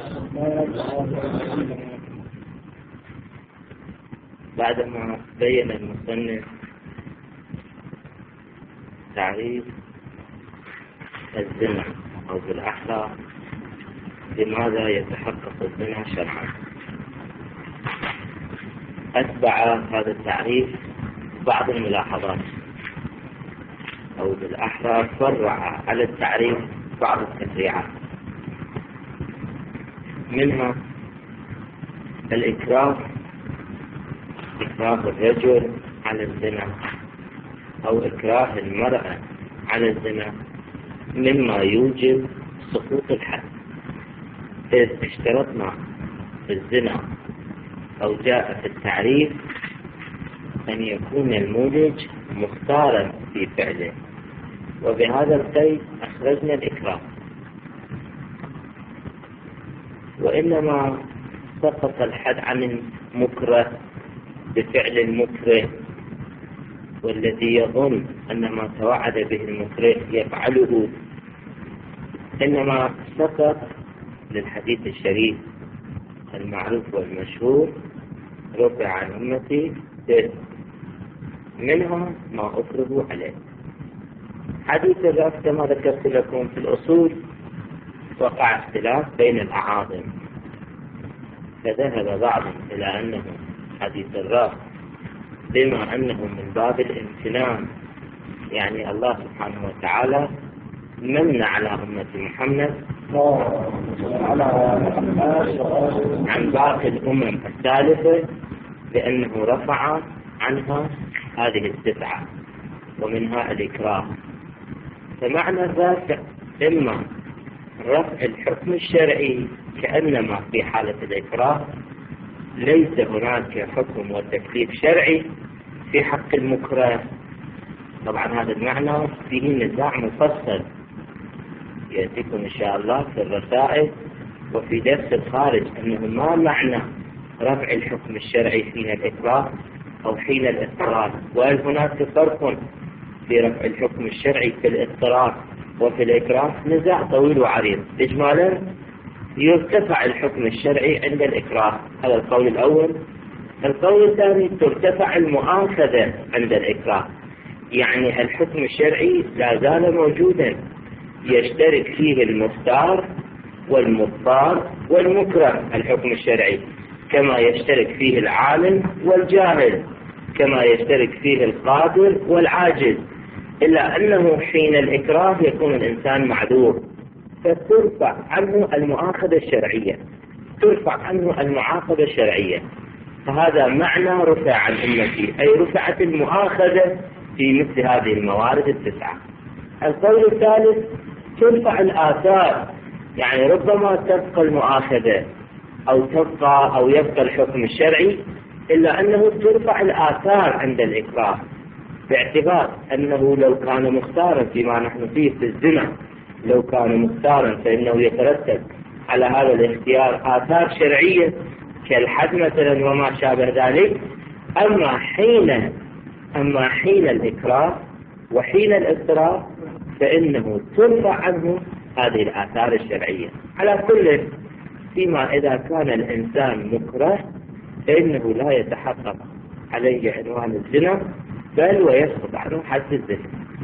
بعدما بين المصنف تعريف الزنا أو بالأحرى لماذا يتحقق الزنا شرعا، أتبع هذا التعريف بعض الملاحظات، أو بالأحرى فرع على التعريف بعض التفريعات، منها الإكراه الرجل على الزنا أو إكراه المرأة على الزنا مما يوجب سقوط الحد، إذ اشترطنا في الزنا أو جاء في التعريف أن يكون المولج مختارا في فعله، وبهذا القيد أخرجنا الإكراه. وإنما سقط الحد عن المكره بفعل المكره، والذي يظن أن ما توعد به المكره يفعله، إنما سقط للحديث الشريف المعروف والمشهور: رفع عن أمتي منها ما أكره عليه. حديث الرفع كما ذكرت لكم في الأصول وقع اختلاف بين الأعاظم، فذهب بعضهم إلى أنه حديث الرفع بما أنه من باب الامتنان، يعني الله سبحانه وتعالى من على أمة محمد عن باقي الأمم الثالثة بأنه رفع عنها هذه الدفعة ومنها الإكراه. فمعنى الرافع إما رفع الحكم الشرعي كأنما في حالة الإكراه ليس هناك حكم وتكليف شرعي في حق المكره. طبعا هذا المعنى فيه نزاع مفصل يأتيكم إن شاء الله في الرسائل وفي درس الخارج، أنه ما معنى رفع الحكم الشرعي حين الإكراه أو حين الاضطرار، وهل هناك فرق في رفع الحكم الشرعي في الاضطرار وفي الإكراه؟ نزاع طويل وعريض. إجمالا يرتفع الحكم الشرعي عند الإكراه، هذا القول الأول. القول الثاني ترتفع المؤاخذة عند الإكراه، يعني الحكم الشرعي لا زال موجودا يشترك فيه المختار والمضطر والمكره الحكم الشرعي، كما يشترك فيه العالم والجاهل، كما يشترك فيه القادر والعاجز، إلا أنه حين الإكراه يكون الإنسان معذور فترفع عنه المؤاخذة الشرعية، ترفع عنه المعاقبة الشرعية. فهذا معنى رفع عن أمتي، أي رفعت المؤاخذة في مثل هذه الموارد التسعة. القول الثالث ترفع الآثار، يعني ربما تبقى المؤاخذة أو يبقى الحكم الشرعي، إلا أنه ترفع الآثار عند الإكراه، باعتبار أنه لو كان مختارا فيما نحن فيه في الزنا، لو كان مختارا فإنه يترتب على هذا الاختيار آثار شرعية كالحد مثلا وما شابه ذلك. أما حين الإكراه وحين الاضطرار فإنه ترفع عنه هذه الآثار الشرعية. على كل فيما إذا كان الإنسان مكره فإنه لا يتحقق عليه عنوان الزنا، بل ويسقط عنه حد الزنا.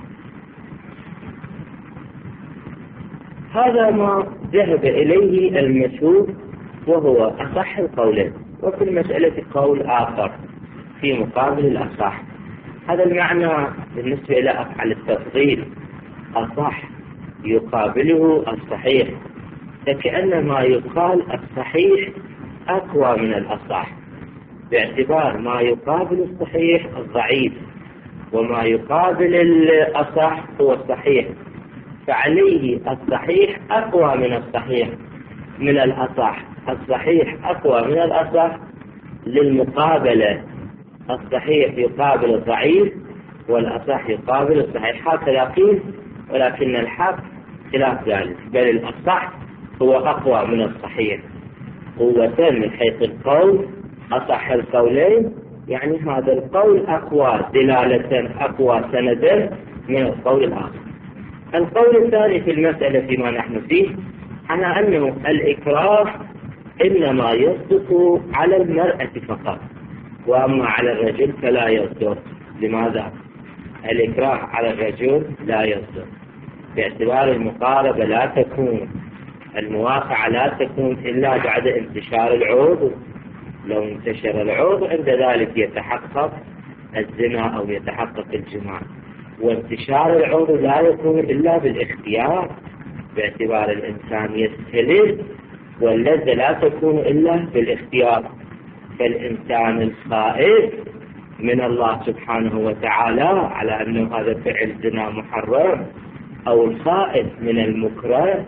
هذا ما ذهب إليه المشهور وهو أصح القولين، وفي المسألة قول آخر في مقابل الأصح. هذا المعنى بالنسبة إلى أفعال التفضيل أصح يقابله الصحيح، فكأن ما يقال الصحيح أقوى من الأصح، باعتبار ما يقابل الصحيح الضعيف وما يقابل الأصح هو الصحيح، فعليه الصحيح أقوى من الصحيح من الأصح، الصحيح أقوى من الأصح للمقابلة، الصحيح يقابل الضعيف والأصح يقابل الصحيح، هكذا قيل، ولكن الحق خلاف ذلك، بل الأصح هو أقوى من الصحيح قوة من حيث القول. أصح القولين يعني هذا القول أقوى دلالة، أقوى سندا من القول الآخر. القول الثاني في المسألة فيما نحن فيه على أنه الإكراه إنما يصدق على المرأة فقط، وأما على الرجل فلا يصدق. لماذا؟ الإكراه على الرجل لا يصدق باعتبار المقاربة لا تكون، المواقعة لا تكون إلا بعد انتشار العود. لو انتشر العود عند ذلك يتحقق الزنا أو يتحقق الجماع، وانتشار العود لا يكون إلا بالاختيار باعتبار الإنسان يستلذ، واللذة لا تكون إلا بالاختيار. فالإنسان الخائف من الله سبحانه وتعالى على أنه هذا فعل زنا محرم، أو الخائف من المكره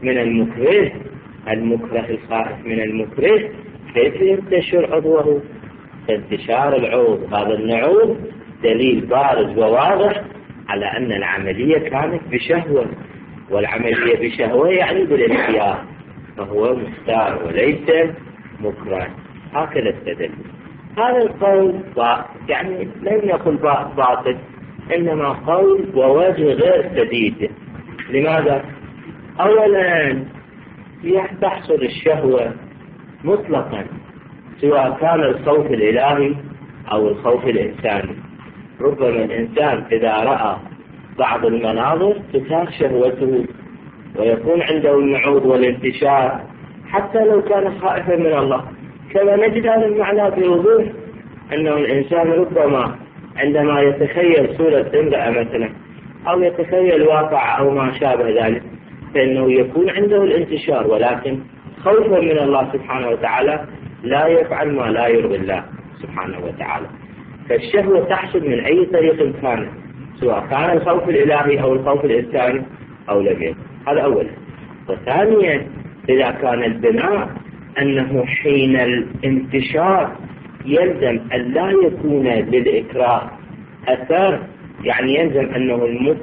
الخائف من المكره، كيف ينتشر عضوه؟ فانتشار العود هذا النعود دليل بارز وواضح على أن العملية كانت بشهوة، والعملية بشهوة يعني بالاختيار، فهو مختار وليس مكره. هكذا استدل. هذا القول يعني لم يكن باطل، إنما قول ووجه غير سديد. لماذا؟ أولا تحصل الشهوة مطلقا سواء كان الخوف الإلهي أو الخوف الإنساني. ربما الإنسان إذا رأى بعض المناظر تثار شهوته ويكون عنده النعود والانتشار حتى لو كان خائفا من الله. كما نجد هذا المعنى بوضوح، أنه الإنسان ربما عندما يتخيل صورة امرأة مثلا أو يتخيل واقع أو ما شابه ذلك فإنه يكون عنده الانتشار، ولكن خوفا من الله سبحانه وتعالى لا يفعل ما لا يرضي الله سبحانه وتعالى. فالشهوة تحصل من أي طريق كان، سواء كان الخوف الإلهي أو الخوف الإنساني أو لم يكن. هذا أولا. وثانيا إذا كان البناء أنه حين الانتشار يلزم أن لا يكون للإكراه أثر، يعني يلزم أنه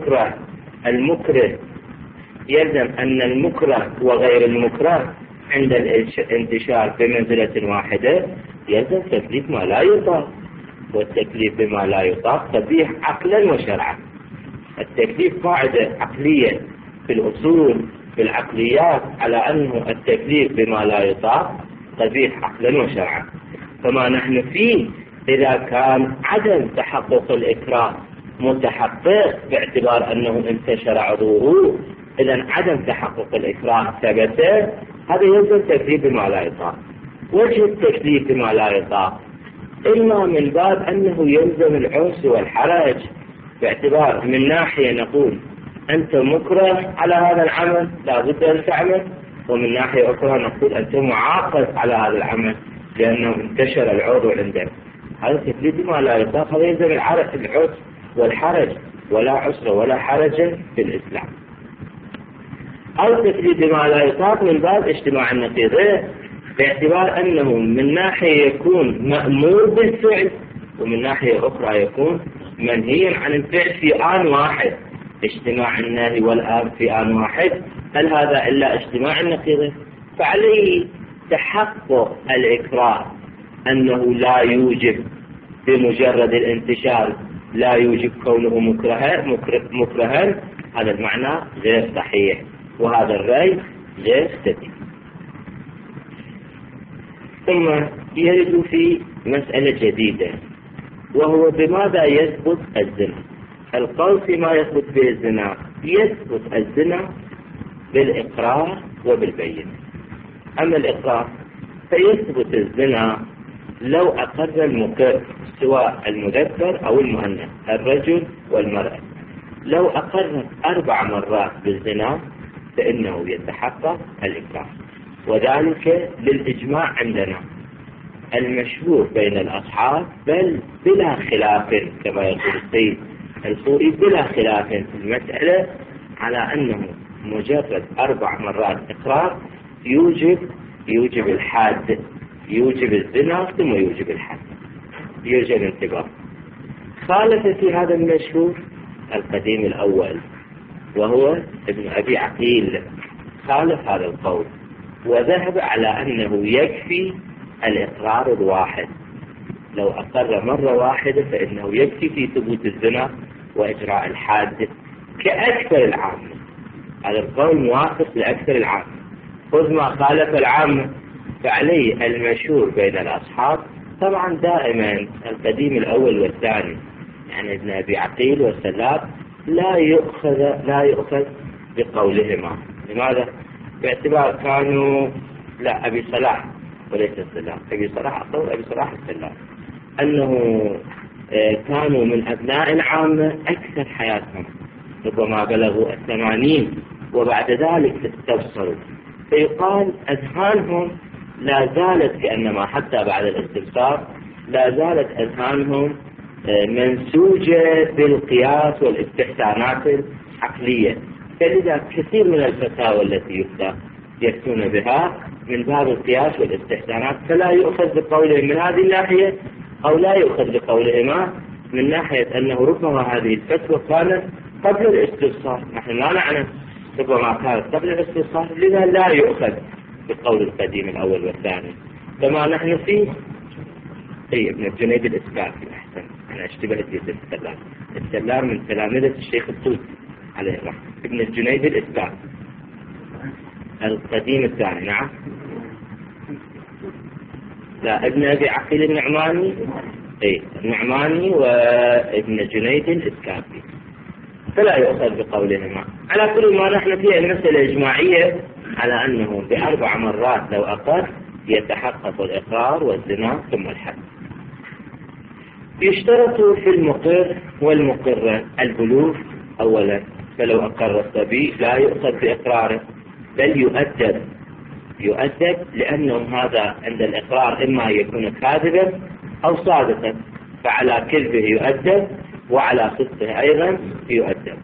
المكره يلزم أن المكره وغير المكره عند الانتشار بمنزلة واحدة، يلزم تكليف ما لا يطاق. والتكليف بما لا يطاق قبيح عقلا وشرعا. التكليف قاعدة عقلية في الأصول في العقليات على أنه التكليف بما لا يطاق قبيح عقلا وشرعا. فما نحن فيه إذا كان عدم تحقق الإكراه متحقق باعتبار أنه انتشر عضوه، إذن عدم تحقق الإكراه ثبت، هذا يلزم تكليف بما لا يطاق. وجه التكليف بما لا يطاق إما من باب أنه يلزم العرس والحرج، باعتبار من ناحية نقول أنت مكره على هذا العمل لا بد أن تعمل، ومن ناحية أخرى نقول أنت معاقب على هذا العمل لأنه انتشر العضو عندك. هذا تكليف بما لا يطاق، هذا يلزم العرس والحرج، ولا عسر ولا حرج في الإسلام. أو تكليف بما لا يطاق من باب اجتماع النقيضين، باعتبار أنه من ناحية يكون مأمور بالفعل ومن ناحية أخرى يكون منهيا عن الفعل في آن واحد. اجتماع النهي والآن في آن واحد، هل هذا إلا اجتماع النقيضين؟ فعليه تحقق الإكراه أنه لا يوجب بمجرد الانتشار، لا يوجب كونه مكرها. هذا المعنى غير صحيح، وهذا الرأي غير سديد. ثم يرد في مسألة جديدة، وهو بماذا يثبت الزنا. القول فيما يثبت به الزنا، يثبت الزنا بالإقرار وبالبينة. أما الإقرار فيثبت الزنا لو أقر المقر سواء المذكر أو المؤنث، الرجل والمرأة. لو أقر 4 مرات بالزنا فإنه يتحقق الإقرار، وذلك للإجماع عندنا المشهور بين الأصحاب، بل بلا خلاف كما يقول السيد الخوري بلا خلاف في المسألة، على أنه مجرد 4 مرات إقرار يوجب الحد، يوجب الزنا ثم يوجب الحد، يوجب الانتباه. خالف في هذا المشهور القديم الأول وهو ابن أبي عقيل، خالف هذا القول وذهب على أنه يكفي الإقرار الواحد. لو أقر مرة واحدة فإنه يكفي في ثبوت الزنا وإجراء الحاد كأكثر العامة. هذا القول موافق لأكثر العامة. خذ ما خالف العامة، فعليه المشهور بين الأصحاب طبعا دائما القديم الأول والثاني، يعني ابن أبي عقيل والسلاب لا يؤخذ بقولهما. لماذا؟ باعتبار كانوا أبي صلاح وليس السلاب، أبي صلاح أقول أبي صلاح السلاب، أنه كانوا من أبناء العامة أكثر حياتهم، ربما بلغوا 80 وبعد ذلك استبصروا، فيقال أذهانهم لا زالت كأنما حتى بعد الاستبصار لا زالت أذهانهم منسوجة بالقياس والاستحسانات العقلية، فلذا كثير من الفتاوى التي يفتون بها من باب القياس والاستحسانات، فلا يؤخذ بقولهم من هذه الناحية أو لا يؤخذ بقولهما من ناحية أنه ربما هذه الفتوى كانت قبل الاستبصار، نحن لا نعلم، ربما كانت قبل الاستبصار، لذا لا يؤخذ بقول القديم الأول والثاني كما نحن فيه. ابن الجنيد الإسكافي أحسن، أنا اشتبهت السلام من تلامذة الشيخ الطوسي عليه الرحمة. ابن الجنيد الإسكافي القديم الثاني، نعم، لا ابن أبي عقيل النعماني، النعماني وابن الجنيد الإسكافي، فلا يؤخذ بقولهما. على كل ما نحن فيه المسألة إجماعية على أنه ب4 مرات لو أقر يتحقق الإقرار والزنا ثم الحد. يشترط في المقر والمقرة البلوغ أولا، فلو أقر الصبي لا يؤخذ بإقراره بل يؤدب لأنه هذا عند الإقرار إما يكون كاذبا أو صادقا، فعلى كذبه يؤدب وعلى صدقه أيضا يؤدب.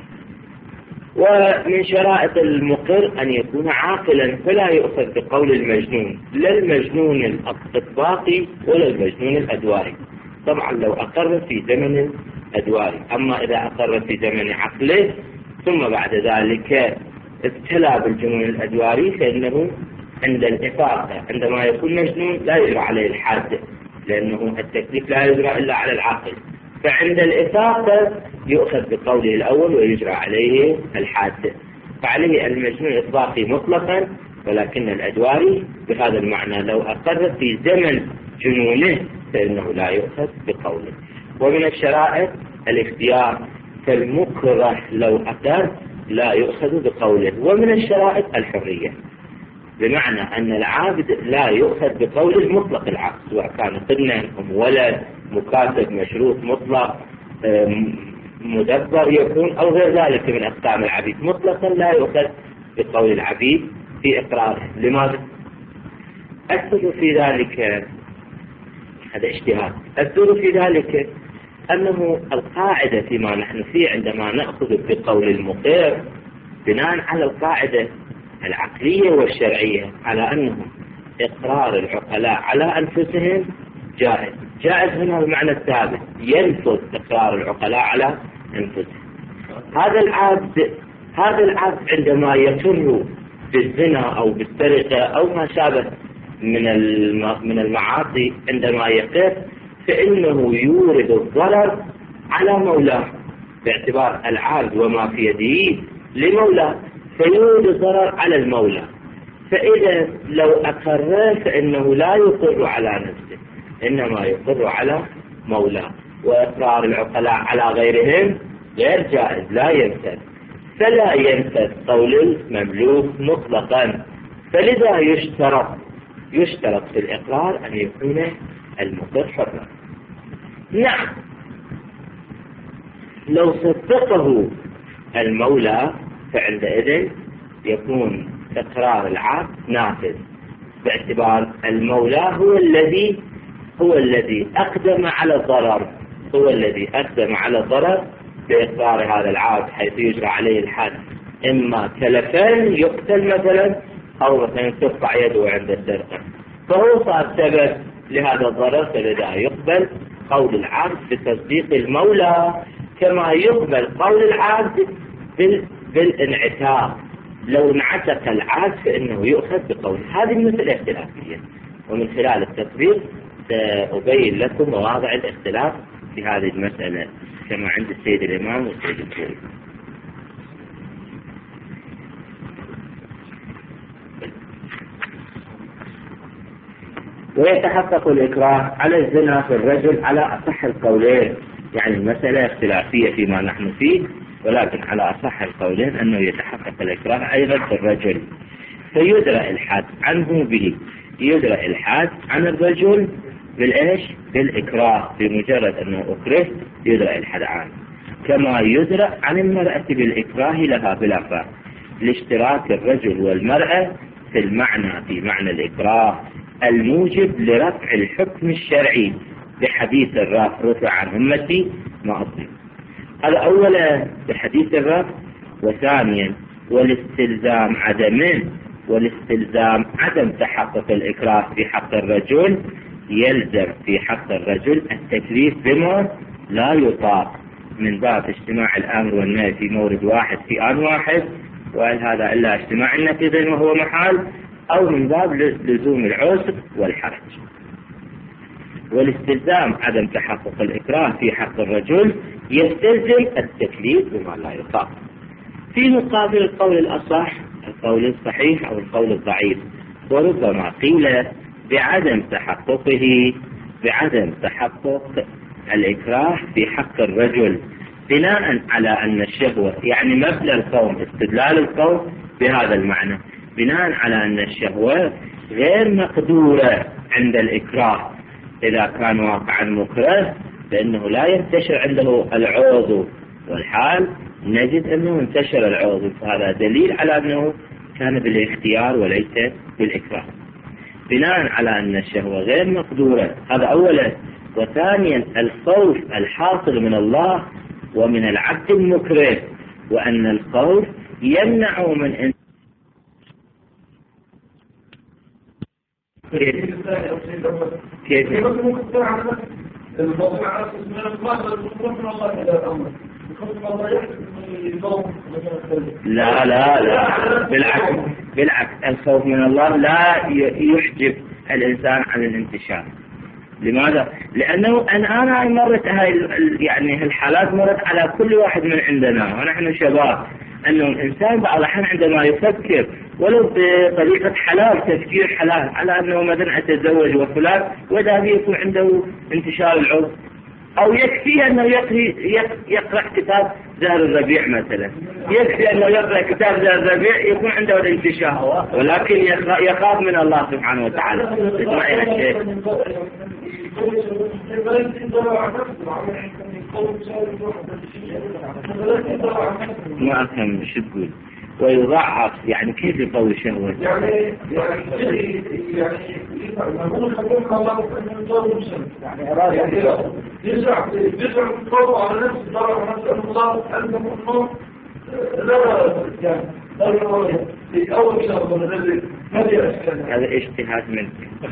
ومن شرائط المقر أن يكون عاقلا، فلا يؤخذ بقول المجنون، لا المجنون الإطباقي ولا المجنون الأدواري. طبعا لو أقر في زمن الأدواري، أما إذا أقر في زمن عقله ثم بعد ذلك ابتلى بالجنون الأدواري فإنه عند الإفاقة عندما يكون مجنون لا يجرى عليه الحاد، لأنه التكليف لا يجرى إلا على العاقل، فعند الإفاقة يؤخذ بقوله الأول ويجرى عليه الحاد، فعليه المجنون الإطلاقي مطلقا، ولكن الأدواري بهذا المعنى لو أقر في زمن جنونه فإنه لا يؤخذ بقوله. ومن الشرائط الاختيار، فالمكره لو أقر لا يؤخذ بقوله. ومن الشرائط الحرية، بمعنى أن العابد لا يؤخذ بقوله مطلق العقد، سواء كان قدنا أم ولد مكاتب مشروط مطلق مدبر يكون أو غير ذلك من أقسام العبيد، مطلقا لا يؤخذ بقول العبيد في إقراره. لماذا؟ السر في ذلك هذا اجتهاد، السر في ذلك أنه القاعدة فيما نحن فيه عندما نأخذ بقول المقر بناء على القاعدة العقلية والشرعية على أنه إقرار العقلاء على أنفسهم جائز هنا المعنى الثابت، ينفذ إقرار العقلاء على أنفسهم. هذا العبد عندما يقر بالزنا أو بالسرقة أو ما شابه من المعاصي، عندما يقر فإنه يورد الضرر على مولاه، باعتبار العبد وما في يده لمولاه، فيورد الضرر على المولى. فإذا لو أقر فإنه لا يقر على نفسه، إنما يقر على مولاه، وإقرار العقلاء على غيرهم غير جائز لا ينفذ، فلا ينفذ قول المملوك مطلقا. فلذا يشترط في الإقرار أن يكون المقر حرا. نعم، لو صدقه المولى فعندئذ يكون إقرار العبد نافذ، باعتبار المولى هو الذي أقدم على الضرر، بإقرار هذا العبد، حيث يجرى عليه الحد، إما تلفين يقتل مثلا أو مثلا تقطع يده عند السرقة، فهو صار سبب لهذا الضرر، فلذا يقبل قول العبد بتصديق المولى كما يقبل قول العبد بالانعتاق. لو انعتق العبد فإنه يؤخذ بقول. هذه المسألة اختلافية، ومن خلال التطبيق سأبين لكم مواضع الاختلاف في هذه المسألة كما عند السيد الإمام والسيد الكوري. ويتحقق الإكراه على الزنا في الرجل على أصح القولين. يعني المسألة اختلافية فيما نحن فيه، ولكن على أصح القولين أنه يتحقق الإكراه أيضا في الرجل، فيدرى الحد عنه به. يدرى الحد عن الرجل بالإيش؟ بالإكراه، بمجرد أنه أكره يدرى الحد عنه، كما يدرى عن المرأة بالإكراه لها بلا فرق، لاشتراك الرجل والمرأة في المعنى، في معنى الإكراه الموجب لرفع الحكم الشرعي بحديث الرفع رفع عن أمتي ما أظلم. هذا أولا بحديث الرفع، وثانيا والاستلزام عدم تحقق الإكراه في حق الرجل، يلزم في حق الرجل التكليف بما لا يطاق، من باب اجتماع الأمر والنهي في مورد واحد في آن واحد، وهل هذا إلا اجتماع النقيضين وهو محال، أو من باب لزوم العسر والحرج. والاستلزام عدم تحقق الإكراه في حق الرجل يستلزم التكليف بما لا يطاق، في مقابل القول الأصح، القول الصحيح أو القول الضعيف. وربما قيل بعدم تحقق الإكراه في حق الرجل بناء على أن الشهوة، يعني مبنى القوم، استدلال القوم بهذا المعنى، بناء على أن الشهوة غير مقدورة عند الإكراه. إذا كان واقعا مكره فإنه لا ينتشر عنده العوض، والحال نجد أنه انتشر العوض، فهذا دليل على أنه كان بالاختيار وليس بالإكراه، بناء على أن الشهوة غير مقدورة. هذا أولا. وثانيا الخوف الحاصل من الله ومن العبد المكره، وأن الخوف يمنع من كيف لا بالعكس الخوف من الله لا يحجب الإنسان عن الانتشار. لماذا؟ لأنه أنا مرت يعني الحالات مرت على كل واحد من عندنا ونحن شباب، أنه الإنسان بعض الأحيان عندما يفكر ولو بطريقة حلال، تفكير حلال، على أنه مثلا أتزوج وفلان، وإذا يكون عنده انتشار العرض، أو يكفي أنه يقرأ كتاب زهر الربيع مثلا، يكفي أنه يقرأ كتاب زهر الربيع يكون عنده الانتشار، ولكن يخاف من الله سبحانه وتعالى. اسمعي الشيخ، ما أفهم شو تقول. ويضعف يعني كيف يقوي شهوته؟ يعني نقول خلونا الله يعني أراد يزرع القوة على نفس الضرر، نسأل الله أنه هذا اجتهاد منك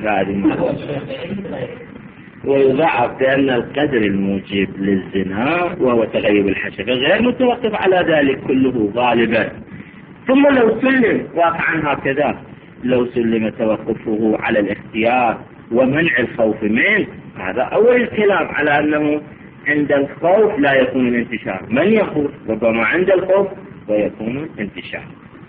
ويضعف بأن القدر الموجب للزنا وهو تغيب الحشفة غير متوقف على ذلك كله غالبا. ثم لو سلم واقعا هكذا، لو سلم توقفه على الاختيار ومنع الخوف منه، هذا أول الكلام على أنه عند الخوف لا يكون الانتشار. من يخوف؟ ربما عند الخوف ويكون الانتشار.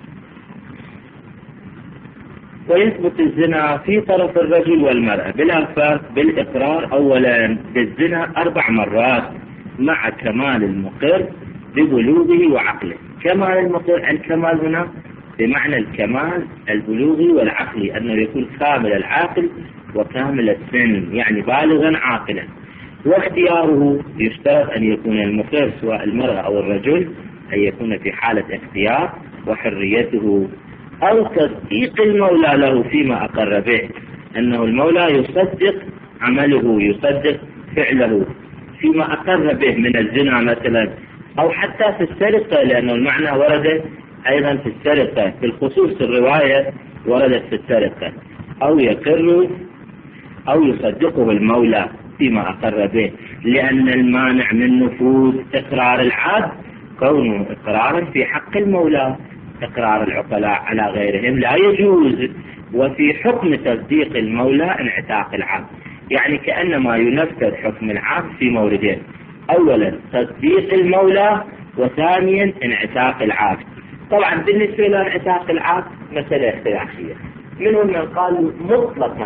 ويثبت الزنا في طرف الرجل والمرأة بلا فرق بالإقرار أولا بالزنا 4 مرات مع كمال المقر ببلوغه وعقله. كمال المقر، الكمال هنا بمعنى الكمال البلوغي والعقلي، أنه يكون كامل العاقل وكامل السن، يعني بالغا عاقلا. واختياره يشترط أن يكون المقر سواء المرأة أو الرجل أن يكون في حالة اختيار وحريته، أو تصديق المولى له فيما أقر به، أنه المولى يصدق عمله، يصدق فعله فيما أقر به من الزنا مثلا، أو حتى في السرقة، لأنه المعنى ورد أيضا في السرقة، في الخصوص الرواية وردت في السرقة، أو يقر أو يصدقه المولى فيما أقر به، لأن المانع من نفوذ إقرار العبد كونه إقرارا في حق المولى. إقرار العقلاء على غيرهم لا يجوز، وفي حكم تصديق المولى انعتاق العبد، يعني كأنما ينفذ حكم العبد في موردين: أولا تصديق المولى، وثانيا انعتاق العبد. طبعا بالنسبة لانعتاق العبد مسألة اختلافية، منهم من قال مطلقا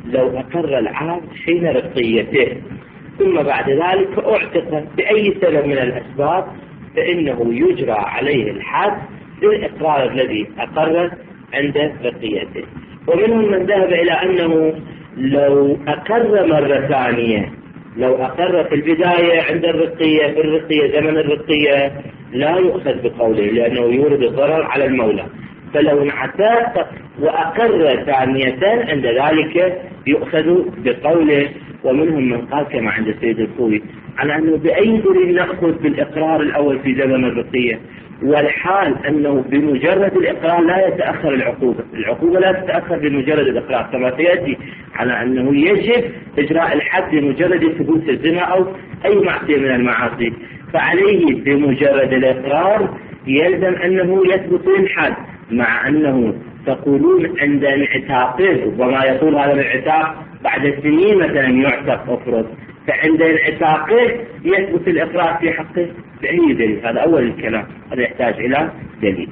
لو أقر العبد حين رقيته ثم بعد ذلك أعتق بأي سبب من الأسباب فإنه يجرى عليه الحد بالإقرار الذي أقر عند رقيته. ومنهم من ذهب إلى أنه لو أقر مرة ثانية، لو أقر في البداية عند الرقية، في الرقية زمن الرقية، لا يؤخذ بقوله لأنه يورد الضرر على المولى. فلو انعتق وأقر ثانية عند ذلك يؤخذ بقوله. ومنهم من قال كما عند السيد الخوي على أنه بأي دليل نأخذ بالإقرار الأول في زمن الرقية، والحال أنه بمجرد الإقرار لا يتأخر العقوبة لا تتأخر بمجرد الإقرار، كما سيأتي على أنه يجب إجراء الحد بمجرد ثبوت الزنا أو أي معصية من المعاصي، فعليه بمجرد الإقرار يلزم أنه يثبت الحد، مع أنه تقولون عند انعتاقه، ربما يطول هذا الانعتاق بعد سنين مثلا يعتق أفرض، فعند انعتاقه يثبت الإقرار في حقه بأي دليل. هذا أول الكلام، هذا يحتاج إلى دليل.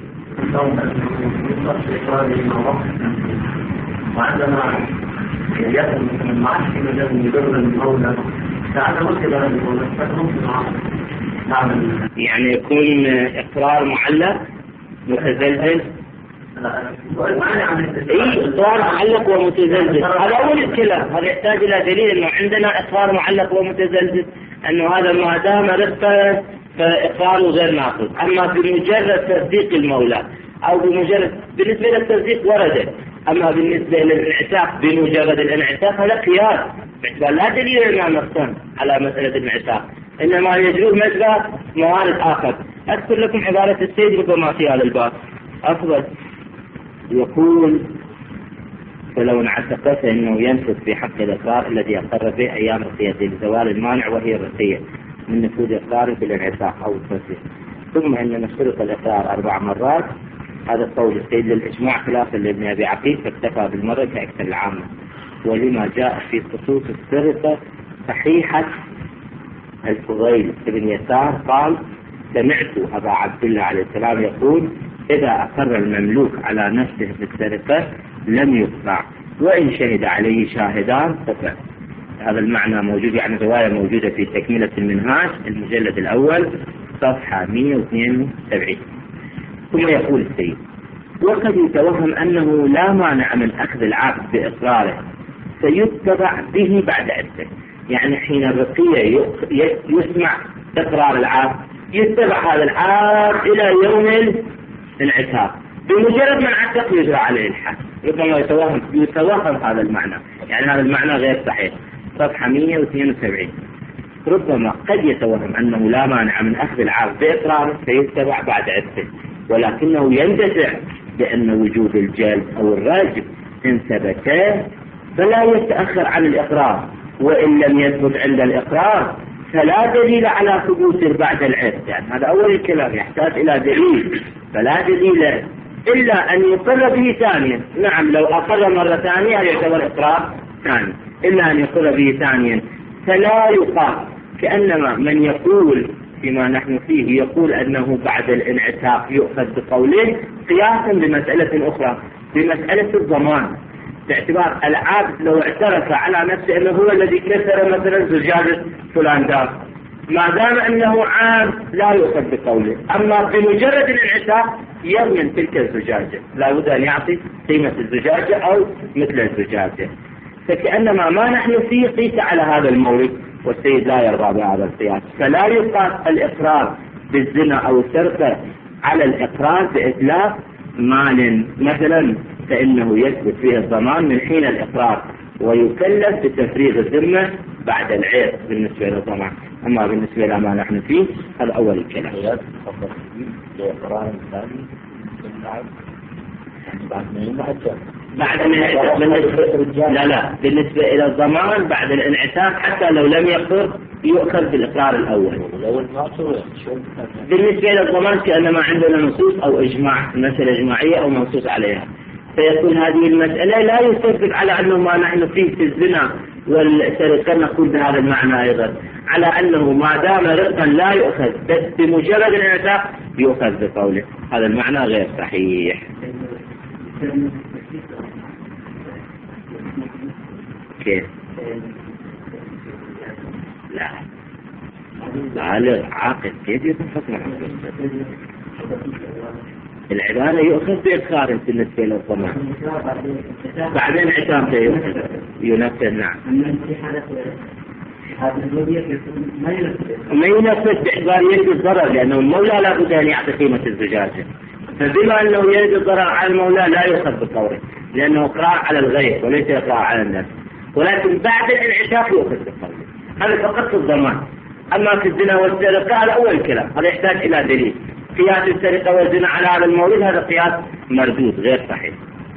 وعندما يأتي مثلا معك من يدر المولى تعالى مكتبا المولى يعني يكون إقرار معلق متزلزل. إقرار معلق ومتزلزل هذا أول الكلام، هذا يحتاج إلى دليل أنه عندنا إقرار معلق ومتزلزل، أنه هذا ما دام رفقه فإقراره غير ناقض. أما بمجرد تصديق المولى أو بمجرد بالنسبة للتصديق ورد، أما بالنسبة للانعتاق بمجرد الانعتاق هذا قياس، لا دليل لنا نصا على مسألة الانعتاق، إنما يجوز مجرى موارد آخر. أذكر لكم عبارة السيد ربما في هذا الباب أفضل، يقول فلو انعتق فإنه ينفذ في حق الإقرار الذي أقر به أيام رقيته لزوال المانع وهي الرقية من نفوذ إقراره بالانعتاق أو التصديق، ثم أن نشترط الإقرار 4 مرات. هذا قول السيد للإجماع خلافا لابن أبي عقيل، فاكتفى بالمرة كأكثر العامة. ولما جاء في خصوص السرقة صحيحة الفضيل بن يسار قال سمعت أبا عبد الله عليه السلام يقول إذا أقر المملوك على نفسه بالسرقة لم يقطع وإن شهد عليه شاهدان قطع. هذا المعنى موجود، يعني رواية موجودة في تكملة المنهاج المجلد الأول صفحة 172. ثم يقول السيد وقد يتوهم أنه لا مانع من أخذ العبد بإقراره سيتبع به بعد عدة، يعني حين الرقية يسمع إقرار العبد يتبع هذا العبد إلى يوم الانعتاق، بمجرد من انعتق يجرى عليه الحد. ربما يتوهم هذا المعنى، يعني هذا المعنى غير صحيح. صفحة 172 ربما قد يتوهم أنه لا مانع من أخذ العبد بإقراره سيتبع بعد عدة، ولكنه يندفع بأن وجود الجلد أو الرجم إن ثبتا فلا يتأخر عن الإقرار، وإن لم يثبت عند الإقرار فلا دليل على ثبوته بعد العد. يعني هذا أول الكلام يحتاج إلى دليل، فلا دليل إلا أن يقر به ثانيا. نعم لو أقر مرة ثانية يعتبر إقرار ثاني، إلا أن يقر به ثانيا فلا يقال. كأنما من يقول فيما نحن فيه يقول أنه بعد الانعتاق يؤخذ بقوله قياسا بمسألة أخرى، بمسألة الضمان، باعتبار العبد لو اعترف على نفسه أنه هو الذي كسر مثلا زجاجة فلان دار، ما دام أنه عام لا يؤخذ بقوله. أما بمجرد الانعتاق يضمن تلك الزجاجة، لا بد أن يعطي قيمة الزجاجة أو مثل الزجاجة. فكأنما ما نحن فيه قيس على هذا المورد، والسيد لا يرضى بهذا القياس، فلا يقاس الإقرار بالزنا أو السرقة على الإقرار بإتلاف مال مثلا، فإنه يثبت فيه الضمان من حين الإقرار ويكلف بتفريغ الذمة بعد العير بالنسبة للضمان. أما بالنسبة إلى ما نحن فيه هذا أول الكلام. بعد بالنسبة إلى الضمان بعد الانعتاق حتى لو لم يقر يؤخذ بالإقرار الأول. بالنسبة إلى الضمان كأنما عندنا نصوص أو إجماع، مسألة إجماعية أو منصوص عليها، فيكون هذه المسألة لا يصدق على أنه ما نحن فيه في الزنا والسرقة نقول بهذا المعنى أيضا، على أنه ما دام رقا لا يؤخذ بس بمجرد الانعتاق يؤخذ بقوله. هذا المعنى غير صحيح. كيف؟ لا بالغ عاقل كيف يكون حكم عقل؟ العبارة يؤخذ بإدخار بالنسبة للضمان، بعدين عتاب ينفذ. نعم ما ينفذ باعتبار يريد الضرر، لأنه المولى لا بد أن يعطي قيمة الزجاجة، فبما أنه يريد الضرر على المولى لا يؤخذ بالقول، لأنه إقرار على الغير وليس إقرار على النفس، ولكن بعد الانعتاق يؤخذ بالقول. هذا فقط في الضمان. أما في الزنا والسرقة هذا أول كلام، هذا يحتاج إلى دليل. قياس السرقة والزنا على هذا المولد هذا قياس مردود غير صحيح.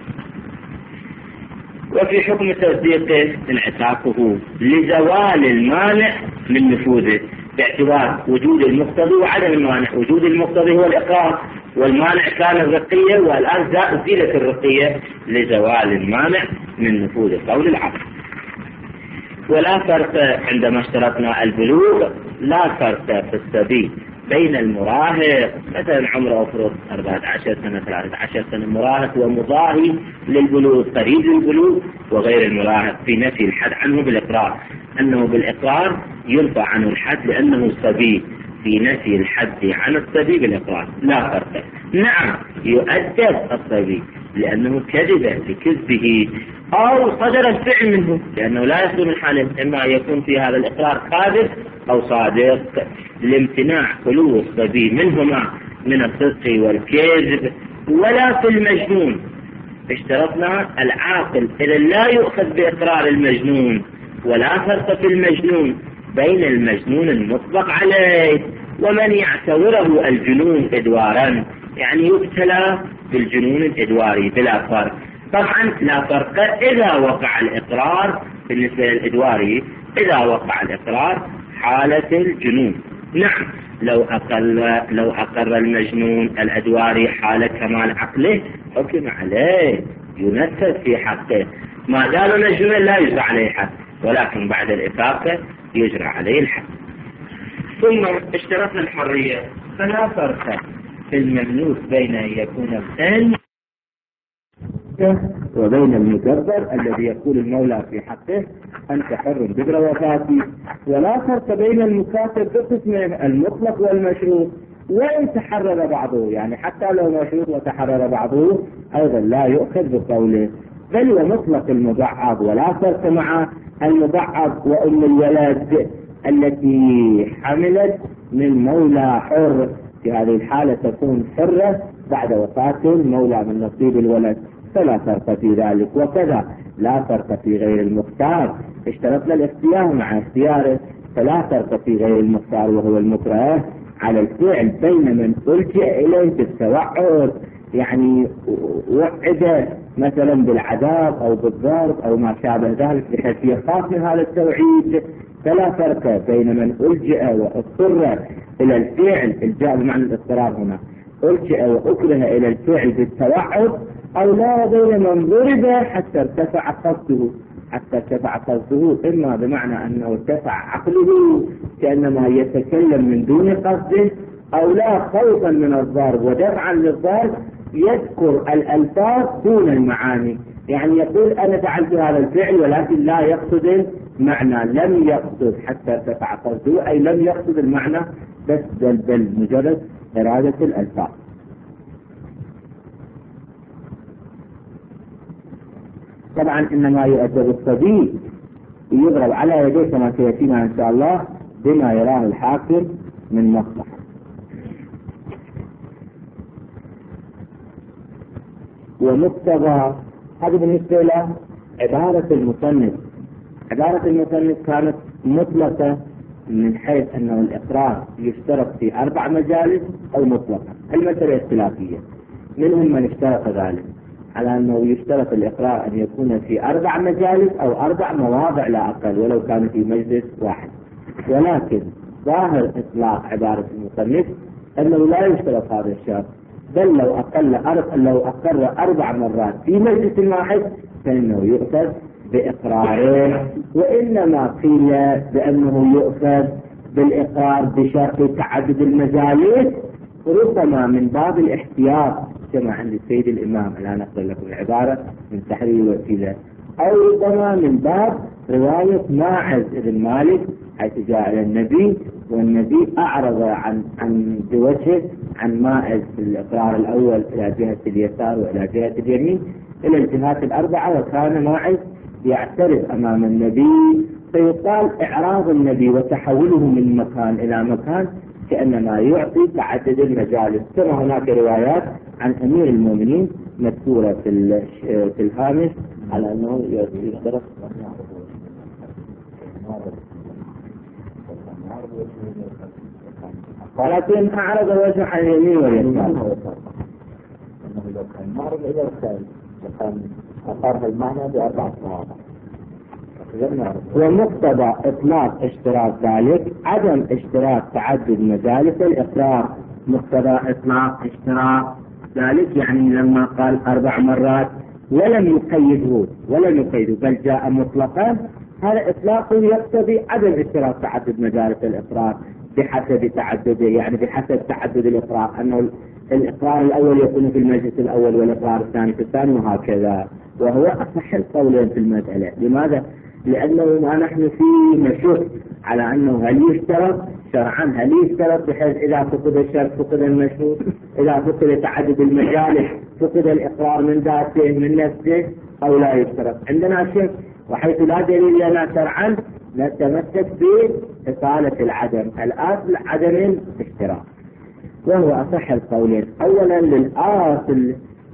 وفي حكم تصديقه انعتاقه لزوال المانع من نفوذه، باعتبار وجود المقتضي وعدم المانع. وجود المقتضي هو الإقرار، والمانع كان الرقية، والآن زيلت الرقية لزوال المانع من نفوذ قول العقل. ولا فرق عندما اشترطنا البلوغ، لا فرق في الصبي بين المراهق، مثلا عمره افرض 14 سنة 13 سنة، مراهق ومضاهي للبلوغ قريب للبلوغ، وغير المراهق في نفي الحد عنه بالإقرار، أنه بالإقرار يرفع عنه الحد لأنه صبي، في نفي الحد عن الصبي بالإقرار لا فرق. نعم يؤدب الصبي لأنه كذب لكذبه، أو صدر الفعل منه، لأنه لا يصل من حاله، إما يكون في هذا الإقرار كاذب أو صادق، لامتناع خلو الصبي منهما من الصدق والكذب. ولا في المجنون اشترطنا العاقل إذا لا يؤخذ بإقرار المجنون. ولا فرق في المجنون بين المجنون المطلق عليه ومن يعتبره الجنون إدوارا، يعني يبتلى بالجنون الإدواري بلا فرق. طبعا لا فرق إذا وقع الإقرار بالنسبة للإدواري، إذا وقع الإقرار حالة الجنون. نعم لو أقر المجنون الأدواري حال كمال عقله حكم عليه ينفذ في حقه، ما دام مجنون لا يجرى عليه حد، ولكن بعد الإفاقة يجرى عليه الحد. ثم اشترطنا الحرية، فلا فرق في المملوك بين أن يكون ابن وبين المدبر الذي يقول المولى في حقه أنت حر بدر وفاتي. ولا فرق بين المكاتب بقسمين المطلق والمشروط، وإن تحرر بعضه، يعني حتى لو مشروط وتحرر بعضه أيضا لا يؤخذ بقوله، بل ومطلق المضعب. ولا فرق مع المضعب وأم الولد التي حملت من مولى حر، في هذه الحالة تكون حرة بعد وفاة المولى من نصيب الولد، فلا فرق في ذلك. وكذا لا فرق في غير المختار، اشترطنا الاختيار مع اختياره، فلا فرق في غير المختار وهو المكره على الفعل بين من ألجئ إليه بالتوعد، يعني وعد مثلا بالعذاب أو بالضرب أو ما شابه ذلك بحيث يخاف من هذا التوعيد. فلا فرق بين من ألجئ واضطر إلى الفعل، الجاء بمعنى الاضطرار هنا، ألجئ وأكره إلى الفعل بالتوعد، أو لا بين من ضرب حتى ارتفع قصده، إما بمعنى أنه ارتفع عقله كأنما يتكلم من دون قصده، أو لا خوفا من الضرب ودفعا للضرب يذكر الألفاظ دون المعاني، يعني يقول أنا فعلت هذا الفعل ولكن لا يقصد المعنى، لم يقصد حتى ارتفع قصده، أي لم يقصد المعنى بس بل مجرد إرادة الألفاظ. طبعا إنما يؤدب الصبي يضرب على يديه كما سيأتينا إن شاء الله بما يراه الحاكم من مصلحة. ومقتضى هذا بالنسبة إلى عبارة المصنف. عبارة المصنف كانت مطلقة من حيث أنه الإقرار يشترط في 4 مجالس أو مطلقة، المسألة اختلافية، منهم من اشترط ذلك على أنه يشترط الإقرار أن يكون في 4 مجالس أو 4 مواضع لا أقل ولو كان في مجلس واحد. ولكن ظاهر إطلاق عبارة المصنف أنه لا يشترط هذا الشرط، بل لو أقر 4 مرات في مجلس واحد فإنه يؤخذ بإقراره. وإنما قيل بأنه يؤخذ بالإقرار بشرط تعدد المجالس، ربما من باب الاحتياط كما عند السيد الإمام، الآن أقول لكم العبارة من تحرير الوسيلة، أو ربما من باب رواية ماعز بن مالك حيث جاء إلى النبي والنبي أعرض عن بوجهه عن ماعز في الإقرار الأول إلى جهة اليسار وإلى جهة اليمين إلى الجهات الأربعة، وكان ماعز يعترض أمام النبي، فيقال إعراض النبي وتحوله من مكان إلى مكان كأنما يعطي تعدد المجالس، كما هناك روايات عن أمير المؤمنين مذكورة في الهامش على أنه يدرس ولكن أعرض وجه عن اليمين واليسار. أنه لو كان معرض إلى الخارج وكان أثار المعنى بأربعة مواضع. ومقتضى إطلاق اشتراط ذلك عدم اشتراط تعدد مجالس الإقرار. مقتضى إطلاق اشتراط ذلك يعني لما قال 4 مرات ولم يقيده بل جاء مطلقا، هذا إطلاق يقتضي عدم اشتراط تعدد مجالس الإقرار بحسب تعدده، يعني بحسب تعدد الإقرار، أنه الإقرار الأول يكون في المجلس الأول والإقرار الثاني في الثاني وهكذا. وهو أصح القولين في المسألة. لماذا؟ لأنه ما نحن في مشهور على أنه هل يشترط شرعا، هل يشترط بحيث إذا فقد الشرط فقد المشهور، إذا فقد تعدد المجالس فقد الإقرار من ذاته من نفسه، أو لا يشترط. عندنا شك، وحيث لا دليل لنا شرعا نتمسك بإصالة العدم، الأصل عدم الاشتراط، وهو أصح القولين أولا للأصل،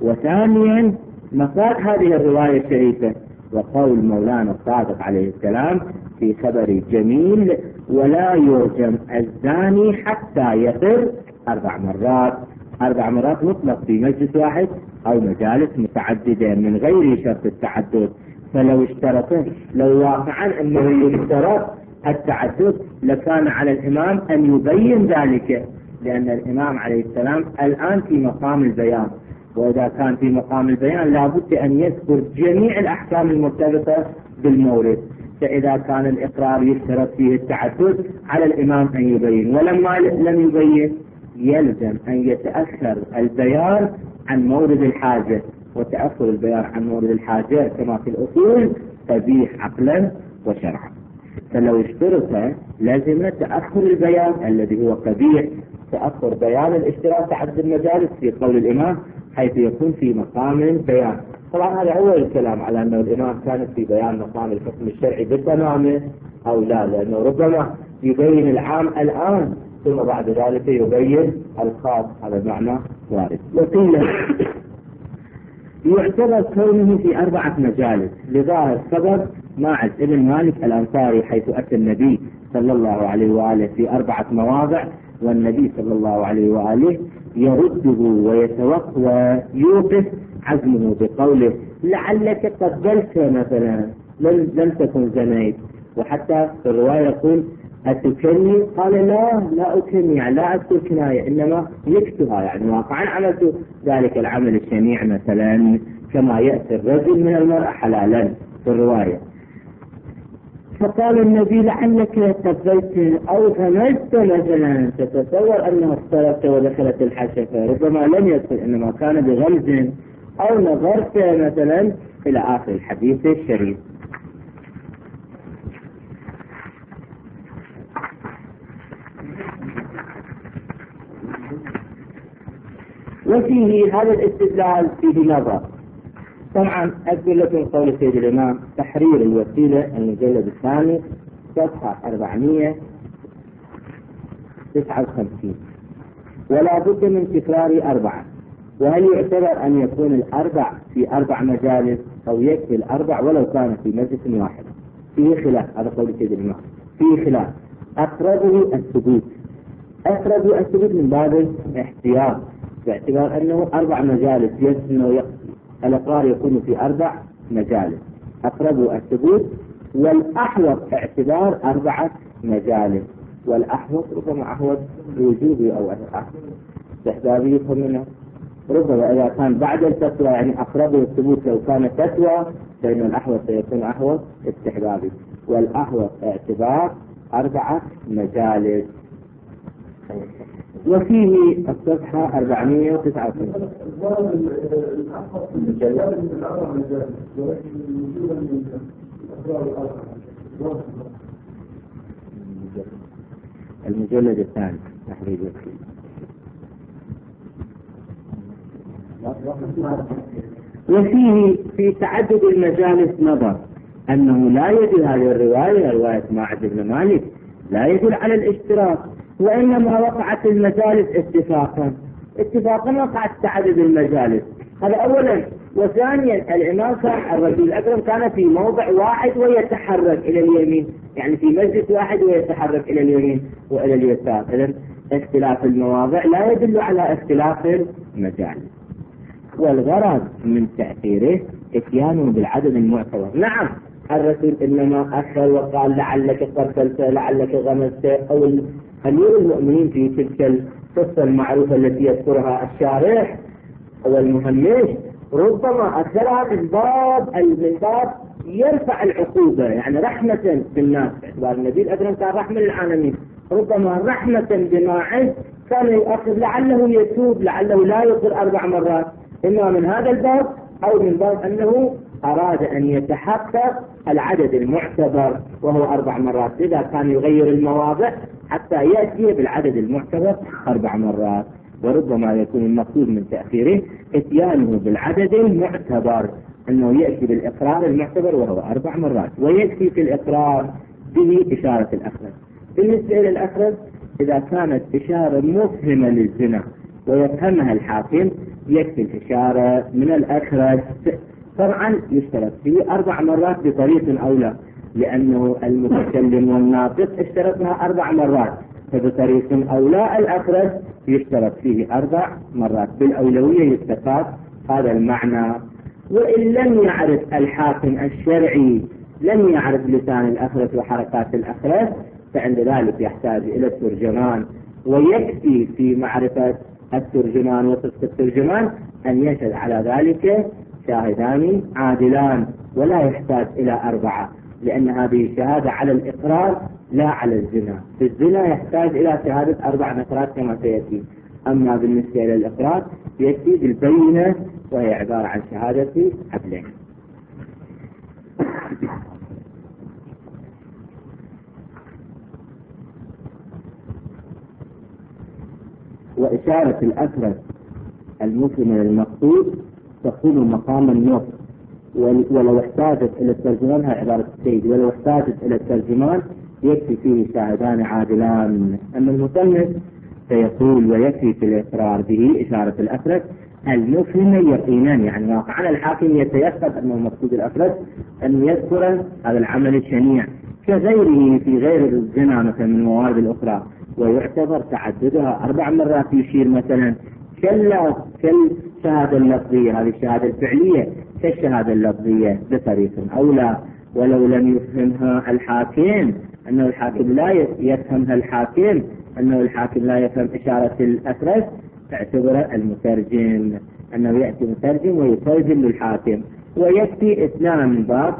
وثانيا مفاد هذه الرواية الشريفة وقول مولانا الصادق عليه السلام في خبر جميل: ولا يرجم الزاني حتى يقر 4 مرات. 4 مرات مطلق في مجلس واحد أو مجالس متعددة من غير شرط التعدد. فلو اشترطه، لو واقعا أنه يشترط التعدد لكان على الإمام أن يبين ذلك، لأن الإمام عليه السلام الآن في مقام البيان، وإذا كان في مقام البيان لابد أن يذكر جميع الأحكام المرتبطة بالمورد. فإذا كان الإقرار يشترط فيه التعدد على الإمام أن يبين، ولما لم يبين يلزم أن يتأخر البيان عن مورد الحاجة، وتأخر البيان عن مورد الحاجة كما في الأصول قبيح عقلا وشرعا. فلو اشترط لازم تأخر البيان الذي هو قبيح، تأخر بيان الاشتراط تعدد المجالس في قول الإمام حيث يكون في مقام البيان. طبعا هذا هو الكلام على أنه الإمام كانت في بيان مقام الحكم الشرعي بالتمام أو لا، لأنه ربما يبين العام الآن ثم بعد ذلك يبين الخاص، هذا معنى وارد. وقيل يعتبر كونه في 4 مجالس لظاهر خبر ماعز بن مالك الأنصاري حيث أتى النبي صلى الله عليه وآله في 4 مواضع، والنبي صلى الله عليه وآله يرده ويوقف عزمه بقوله: لعلك قبلت مثلا لم تكن زنيت. وحتى في الرواية يقول: أتكني؟ قال: لا أكني، يعني لا أذكر كناية، إنما يكتها، يعني واقعا عملت ذلك العمل الشنيع مثلا كما يأتي الرجل من المرأة حلالا في الرواية. فقال النبي: لعلك قبلت أو غمزت مثلا، تتصور أنه اختلفت ودخلت الحشفة، ربما لم يدخل إنما كان بغمز أو نظرت مثلا إلى آخر الحديث الشريف. وفيه هذا الاستدلال فيه نظر. طبعا أذكر لكم قول سيد الإمام تحرير الوسيلة المجلد الثاني صفحة 459: ولا بد من تكرار 4، وهل يعتبر أن يكون 4 في 4 مجالس أو يكفي 4 ولو كان في مجلس واحد؟ فيه خلاف، هذا قول سيد الإمام، فيه خلاف. أقربه الثبوت من باب الاحتياط، باعتبار أنه 4 مجالس أنه الإقرار يكون في 4 مجالس. أقربه الثبوت، والأحوط اعتبار 4 مجالس، والأحوط ربما أحوط بوجوبه أو استحبابه يفهم منه، ربما إذا كان بعد الفتوى، يعني أقربه الثبوت لو كان فتوى فإن الأحوط سيكون أحوط استحبابي، والأحوط اعتبار 4 مجالس. وفيه الصفحة 459. المجلد الثاني تحرير وفيه في تعدد المجالس نظر أنه لا يدل هذه الرواية رواية ماعز بن مالك لا يدل على الاشتراك، وإنما وقعت المجالس اتفاقا وقعت تعدد المجالس. هذا أولا. وثانيا الإمام كان الرجل الأكرم كان في موضع واحد ويتحرك إلى اليمين، يعني في مجلس واحد ويتحرك إلى اليمين وإلى اليسار. إذن اختلاف المواضع لا يدل على اختلاف المجالس. والغرض من تأثيره اتيانه بالعدد المعتبر. نعم الرسول إنما أخر وقال لعلك قتلت لعلك غمست، أو أمير المؤمنين في تلك القصة المعروفة التي يذكرها الشارح أو المهمش ربما أخرها من باب يرفع العقوبة، يعني رحمة بالناس، باعتبار النبي الأكرم كان رحمة للعالمين، ربما رحمة بماعز كان يؤخذ لعله يتوب، لعله لا يقر 4 مرات، إما من هذا الباب أو من باب أنه أراد أن يتحقق العدد المعتبر وهو 4 مرات، إذا كان يغير المواضع حتى يأتي بالعدد المعتبر 4 مرات. وربما يكون المقصود من تأخيره اتيانه بالعدد المعتبر، أنه يأتي بالإقرار المعتبر وهو 4 مرات، ويكفي في الإقرار به إشارة الأخرس. بالنسبة إلى الأخرس إذا كانت إشارة مفهمة للزنا ويفهمها الحاكم يكفي الإشارة من الأخرس. طبعا يشترط فيه 4 مرات بطريق أولى، لأنه المتكلم والناطق اشترطها 4 مرات، فبطريق أولى الأخرس يشترط فيه 4 مرات بالأولوية يستفاد هذا المعنى. وإن لم يعرف الحاكم الشرعي لم يعرف لسان الأخرس وحركات الأخرس فعند ذلك يحتاج إلى الترجمان، ويكفي في معرفة الترجمان وصدق الترجمان أن يشهد على ذلك شاهدان عادلان، ولا يحتاج إلى 4، لأن هذه الشهادة على الإقرار لا على الزنا. في الزنا يحتاج إلى شهادة 4 نفرات كما سيأتي، أما بالنسبة إلى الإقرار يأتي بالبينة وهي عبارة عن شهادة عدلين. وإشارة الأخرس المسلم للمقصود تكون مقام النص، ولو احتاجت إلى الترجمان هي عبارة السيد، ولو احتاجت إلى الترجمان يكفي فيه شاهدان عادلان. أما المصنف سيقول ويكفي في الإقرار به إشارة الأخرس المفهم يقينا، يعني واقعا الحاكم يتيقن أنه مقصود الأخرس أن يذكر هذا العمل الشنيع كغيره في غير الزنا مثلا من الموارد الأخرى، ويعتبر تعددها 4 مرات يشير مثلا كالشهادة اللفظية، هذه الشهادة الفعلية كالشهادة اللفظية بطريق أولى. ولو لم يفهمها الحاكم أنه الحاكم لا يفهمها الحاكم أنه الحاكم لا يفهم إشارة الأخرس اعتبر المترجم أنه يأتي مترجم ويترجم للحاكم، ويكفي 2 من باب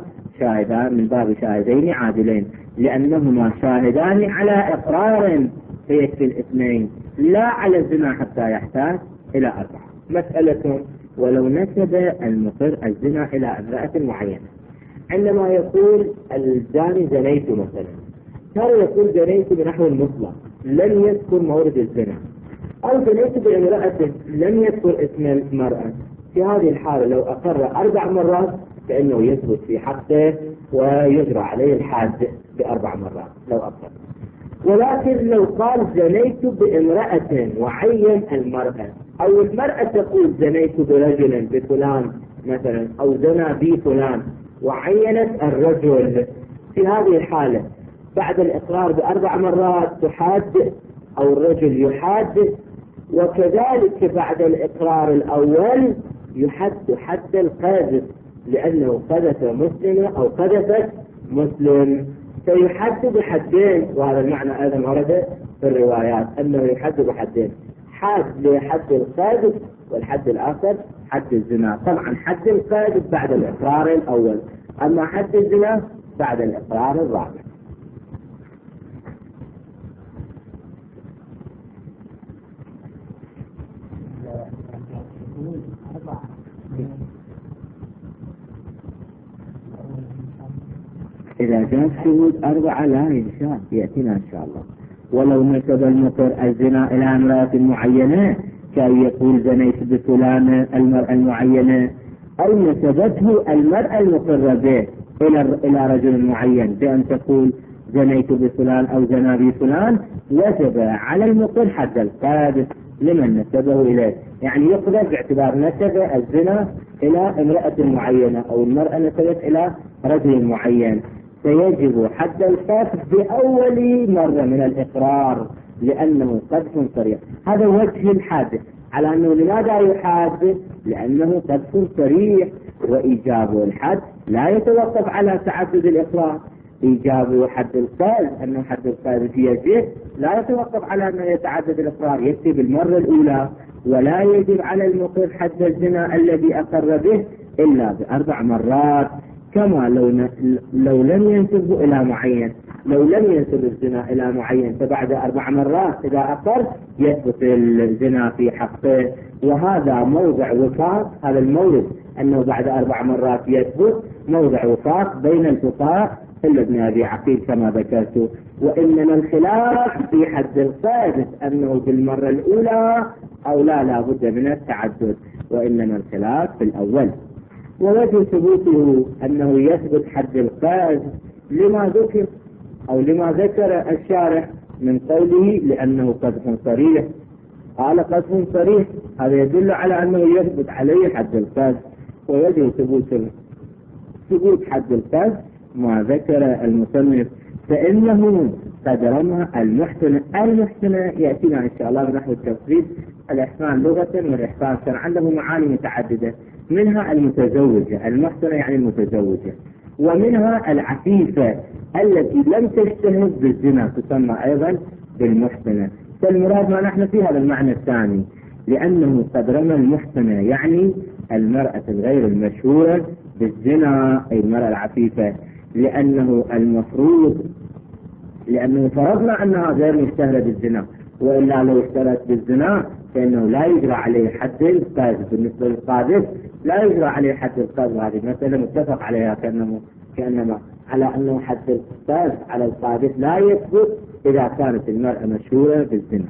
شاهدين عادلين، لأنهما شاهدان على إقرار فيكفي 2 لا على الزنا حتى يحتاج إلى 4. مسألة ولو نسب المقر الزنا إلى امرأة معينة، عندما يقول الزاني زنيت مثلا، ترى يقول زنيت بنحو المطلق لم يذكر مورد الزنا، أو زنيت بامرأة لم يذكر اسم المرأة، في هذه الحالة لو أقر 4 مرات فإنه يثبت في حقه ويجرى عليه الحد ب4 مرات لو أقر. ولكن لو قال زنيت بامرأة وعين المرأة، أو المرأة تقول زنيت برجل بفلان مثلا، أو زنى بي فلان وعينت الرجل، في هذه الحالة بعد الإقرار ب4 مرات تحاد أو الرجل يحاد، وكذلك بعد الإقرار الأول يحد حد القاذف، لأنه قذف مسلم أو قذفت مسلم فيحد بحدين. وهذا المعنى أيضا ورد في الروايات أنه يحد بحدين، حد لحد القاذف والحد الآخر حد الزنا. طبعا حد القاذف بعد الإقرار الأول، أما حد الزنا بعد الإقرار الرابع. إذا جاء شهود 4 لا ينشاء، يأتينا إن شاء الله. ولو نسب المقر الزنا إلى امرأة معينة كان يقول زنيت بفلان المرأة المعينة، أو نسبته المرأة المقرة به إلى رجل معين بأن تقول زنيت بفلان أو زنا بفلان، وجب على المقر حد القاذف لمن نسبه إليه. يعني يقذف باعتبار نسب الزنا إلى امرأة معينة أو المرأة نسبت إلى رجل معين، فيجب حد القذف بأول مرة من الإقرار لأنه قذف صريح. هذا وجه الحد على أنه لماذا يحاد؟ لأنه قذف صريح، وإيجاب الحد لا يتوقف على تعدد الإقرار. إيجاب حد القذف أنه حد القذف يجب لا يتوقف على أنه يتعدد الإقرار، يكتب بالمرة الأولى. ولا يجب على المقر حد الزنا الذي أقر به إلا ب4 مرات، كما لو لم ينسبه إلى معين. لو لم ينسب الزنا إلى معين فبعد 4 مرات إذا أقر يثبت الزنا في حقه. وهذا موضع وفاق، هذا المورد أنه بعد 4 مرات يثبت موضع وفاق بين الفقهاء إلا ابن أبي عقيل كما ذكرت. وإنما الخلاف في حد القاذف أنه بالمرة الأولى أو لا بد من التعدد، وإنما الخلاف في الأول. ووجه ثبوته أنه يثبت حد القاذف لما ذكر أو لما ذكر الشارح من قوله لأنه قذف صريح. قال قذف صريح، هذا يدل على أنه يثبت عليه حد القذف. ووجه ثبوت حد القذف ما ذكر المصنف، فإنه قد رمى المحسنة يأتينا إن شاء الله بنحو التفصيل. الإحسان لغة والإحسان شرعا له معاني متعددة، منها المتزوجة، المحسنة يعني المتزوجة، ومنها العفيفة التي لم تجتهد بالزنا تسمى أيضا بالمحسنة. فالمراد ما نحن في هذا المعنى الثاني، لأنه قد رمى المحسنة يعني المرأة الغير المشهورة بالزنا أي المرأة العفيفة، لأنه فرضنا أنها غير مشتهرة بالزنا، وإلا لو اشترت بالزنا فإنه لا يجرى عليه حد القاذف. بالنسبة للقاذف لا يجرى عليه حد القاذف، هذه مسألة متفق عليها كأنما على أنه حد القاذف على القاذف لا يثبت إذا كانت المرأة مشهورة بالزنا.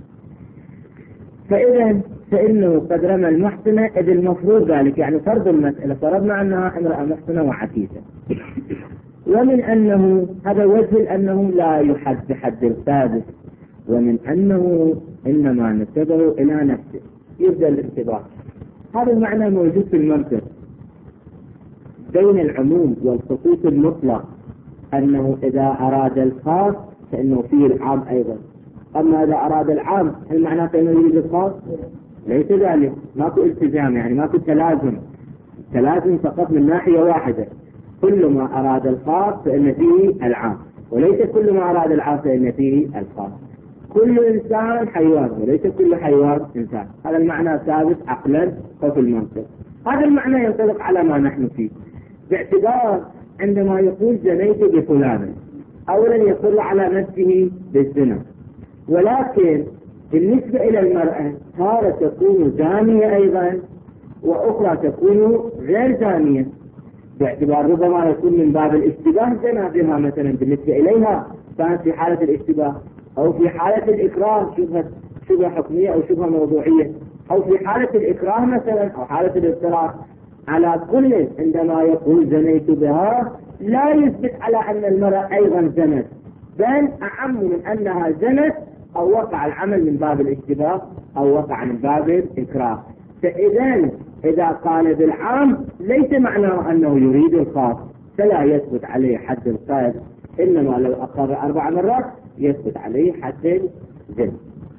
فإنه قد رمى المحسنة، إذ المفروض ذلك يعني فرض المسألة فرضنا أنها امرأة محسنة وعفيفة. ومن أنه هذا وجه أنه لا يحد بحد القاذف، ومن أنه إنما نسبه إلى نفسه يبدأ الانتباه. هذا المعنى موجود في المنطق بين العموم والخصوص المطلق، أنه إذا أراد الخاص فإنه فيه العام أيضا. أما إذا أراد العام هل معناه فإنه يريد الخاص؟ ليس ذلك، ماكو التزام، يعني ماكو تلازم فقط من ناحية واحدة. كل ما أراد الخاص فإن فيه العام، وليس كل ما أراد العام فإن فيه الخاص. كل إنسان حيوان وليس كل حيوان إنسان. هذا المعنى ثابت عقلا وفي المنطق. هذا المعنى ينطبق على ما نحن فيه، باعتبار عندما يقول زنيت بفلان أولا يقول على نفسه بالزنا، ولكن بالنسبة إلى المرأة تارة تكون زانية أيضا وأخرى تكون غير زانية، باعتبار ربما يكون من باب الاشتباه زنا بها مثلا بالنسبة إليها كانت في حالة الاشتباه، أو في حالة الإكراه شبهة حكمية أو شبهة موضوعية، أو في حالة الإكراه مثلا أو حالة الاضطرار. على كل عندما يقول زنيت بها لا يثبت على أن المرأة أيضا زنت، بل أعم من أنها زنت أو وقع العمل من باب الاشتباه أو وقع من باب الإكراه. إذا قال بالعام ليس معناه أنه يريد الخاص، فلا يثبت عليه حد القذف، إنما لو أقر 4 مرات يثبت عليه حد الزنا.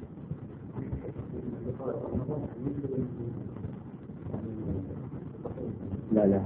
لا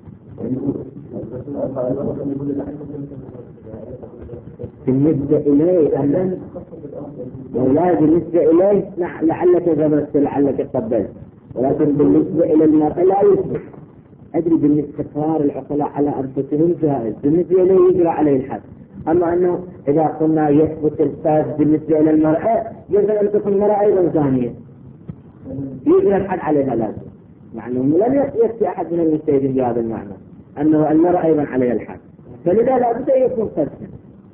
بالنسبة إليه أهلا ولا بالنسبة إليه لعلك ذبت لعلك قبلت، ولكن بالنسبة إلى المرأة لا يثبت. أدري بالنسبة لقرار العقلاء على أنفسهم جائز، بالنسبة إليه يجرى عليه الحد. أما أنه إذا قلنا يثبت القذف بالنسبة إلى المرأة يجب أن تكون المرأة أيضا زانية يجرى الحد عليها لازم، مع أنه لم يأتي أحد من المجتهدين بهذا المعنى أنه المرأة أيضا عليها الحد. فلذا لا بد أن يكون قذفا.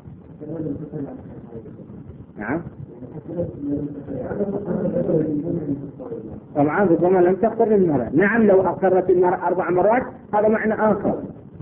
نعم طبعا ربما لم تقر المرأة. نعم لو أقرت المرأة 4 مرات هذا معنى آخر.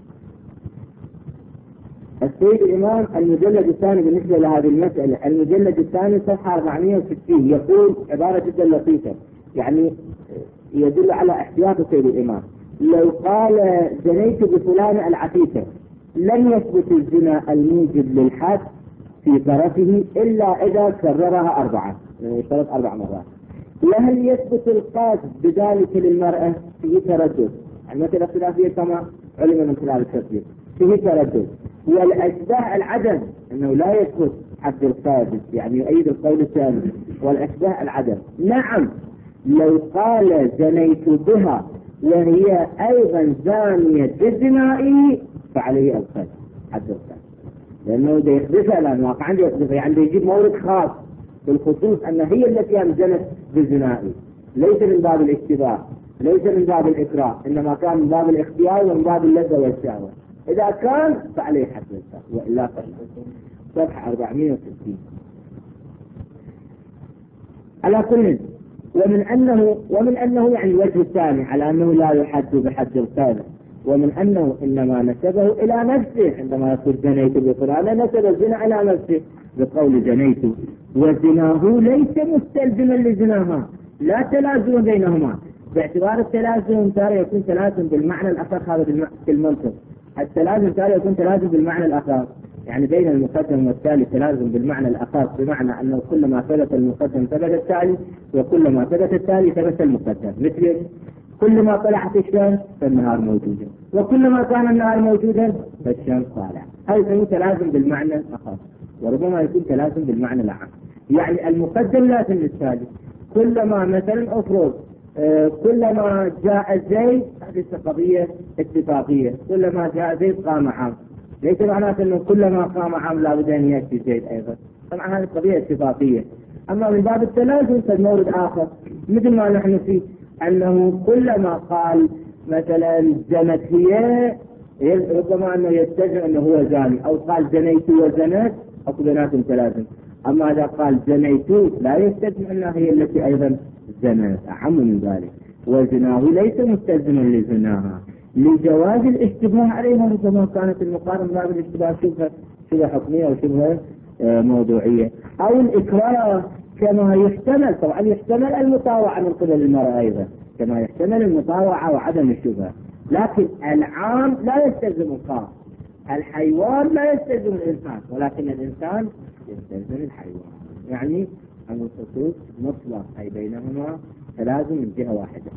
السيد الإمام المجلد الثاني بالنسبة لهذه المسألة، المجلد الثاني صفحة 460 يقول عبارة جدا لطيفة يعني يدل على احتياط السيد الإمام. لو قال زنيت بفلان العفيفة لم يثبت الزنا الموجب للحد في طرفه إلا إذا كررها 4 اشترط 4 مرات. وهل يثبت القاذف بذلك للمرأة؟ فيه تردد. المسألة خلافية كما علم من خلال التفسير، فيه تردد. والأشباه العدم أنه لا يثبت حد القاذف، يعني يؤيد القول الثاني. والأشباه العدم نعم لو قال زنيت بها وهي أيضا زانية بزنائه فعليه القذف حد القذف، لأنه ده يحدثها لأن واقع عنده يحدثها، يعني يجيب مورد خاص بالخصوص أن هي التي أمزنت بزنائه، ليس من باب الاشتباه، ليس من باب الإكراه، إنما كان من باب الاختيار ومن باب اللذة والشهوة. إذا كان فعليه حد القذف وإلا فلا. صفحة 460. على كل ومن أنه يعني الوجه الثاني على أنه لا يحد بحد القذف، ومن أنه إنما نسبه إلى نفسه عندما يقول زنيت بفلان نسب الزنا إلى نفسه بقول زنيت، وزناه ليس مستلزما لزناها، لا تلازم بينهما، باعتبار التلازم تارة يكون تلازم بالمعنى الأخر. هذا بالمنطق التلازم تارة يكون تلازم بالمعنى الأخر، يعني بين المقدم والتالي تلازم بالمعنى الأخر، بمعنى أنه كلما ثبت المقدم ثبت التالي، وكلما ثبت التالي ثبت المقدم. مثل كلما طلعت الشمس فالنهار موجودا، وكلما كان النهار موجودا فالشمس طالعة. هذا يكون تلازم بالمعنى الأخر، وربما يكون تلازم بالمعنى العام. يعني المقدم لازم للتالي. كلما مثلا أفرض كلما جاء زيد، هذه قضية اتفاقية، كلما جاء زيد قام عام، ليس معناته أنه كلما قام عام لا بد أن يأتي زيد أيضا، طبعا هذه قضية اتفاقية. أما من باب التلازم فالمورد آخر، مثل ما نحن فيه أنه كلما قال مثلا زنت هي ربما أنه يستجمع أنه هو زاني، أو قال زنيت وزنت أو بيناتهم تلازم. أما إذا قال زنيت لا يستجمع أنها هي التي أيضا زنت، أعم من ذلك. وزناه ليس مستلزما لزناها لجواز الاشتباه عليها، ربما كانت المقارنة باب الاشتباه شبه حكمية أو شبه موضوعية، أو الإكراه كما يحتمل. طبعا يحتمل المطاوعة من قبل المرأة أيضا كما يحتمل المطاوعة وعدم الشبهة، لكن العام لا يستلزم الخاص. الحيوان لا يستلزم الإنسان، ولكن الإنسان يستلزم الحيوان. يعني الخصوص مطلق أي بينهما تلازم من جهة واحدة.